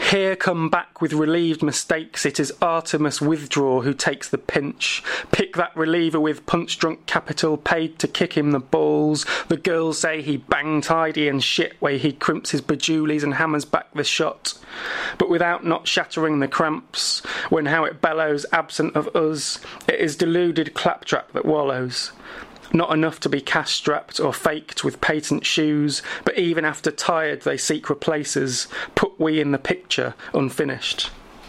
Here come back with relieved mistakes, it is Artemis Withdraw who takes the pinch. Pick that reliever with punch-drunk capital paid to kick him the balls. The girls say he banged tidy and shit way he crimps his bejulies and hammers back the shot. But without not shattering the cramps, when how it bellows absent of us, it is deluded claptrap that wallows. Not enough to be cash-strapped or faked with patent shoes, but even after tired they seek replacers, put we in the picture unfinished.